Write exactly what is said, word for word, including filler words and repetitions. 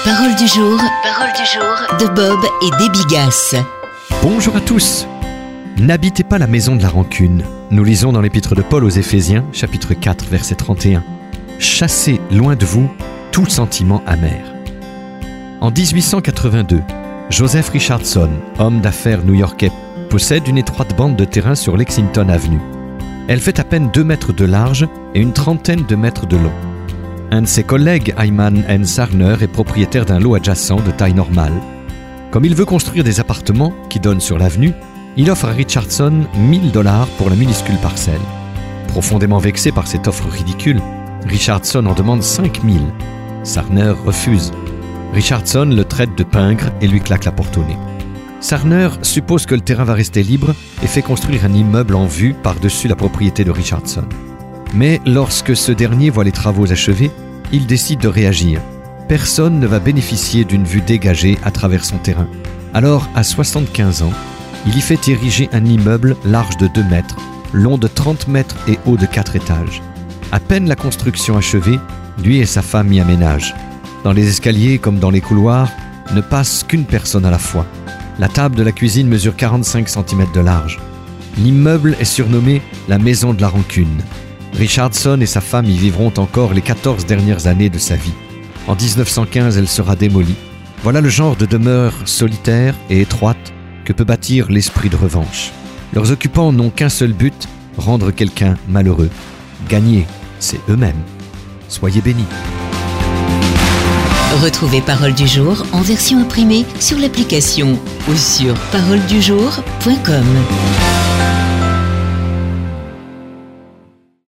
Parole du jour, parole du jour de Bob et Déby Gasse. Bonjour à tous. N'habitez pas la maison de la rancune. Nous lisons dans l'épître de Paul aux Éphésiens, chapitre quatre, verset trente et un. Chassez loin de vous tout sentiment amer. En dix-huit cent quatre-vingt-deux, Joseph Richardson, homme d'affaires new-yorkais, possède une étroite bande de terrain sur Lexington Avenue. Elle fait à peine deux mètres de large et une trentaine de mètres de long. Un de ses collègues, Hyman N. Sarner, est propriétaire d'un lot adjacent de taille normale. Comme il veut construire des appartements qui donnent sur l'avenue, il offre à Richardson mille dollars pour la minuscule parcelle. Profondément vexé par cette offre ridicule, Richardson en demande cinq mille. Sarner refuse. Richardson le traite de pingre et lui claque la porte au nez. Sarner suppose que le terrain va rester libre et fait construire un immeuble en vue par-dessus la propriété de Richardson. Mais lorsque ce dernier voit les travaux achevés, il décide de réagir. Personne ne va bénéficier d'une vue dégagée à travers son terrain. Alors, à soixante-quinze ans, il y fait ériger un immeuble large de deux mètres, long de trente mètres et haut de quatre étages. À peine la construction achevée, lui et sa femme y aménagent. Dans les escaliers comme dans les couloirs, ne passe qu'une personne à la fois. La table de la cuisine mesure quarante-cinq centimètres de large. L'immeuble est surnommé la maison de la rancune. Richardson et sa femme y vivront encore les quatorze dernières années de sa vie. En dix-neuf cent quinze, elle sera démolie. Voilà le genre de demeure solitaire et étroite que peut bâtir l'esprit de revanche. Leurs occupants n'ont qu'un seul but, rendre quelqu'un malheureux. Gagner, c'est eux-mêmes. Soyez bénis. Retrouvez Parole du jour en version imprimée sur l'application ou sur parole du jour point com.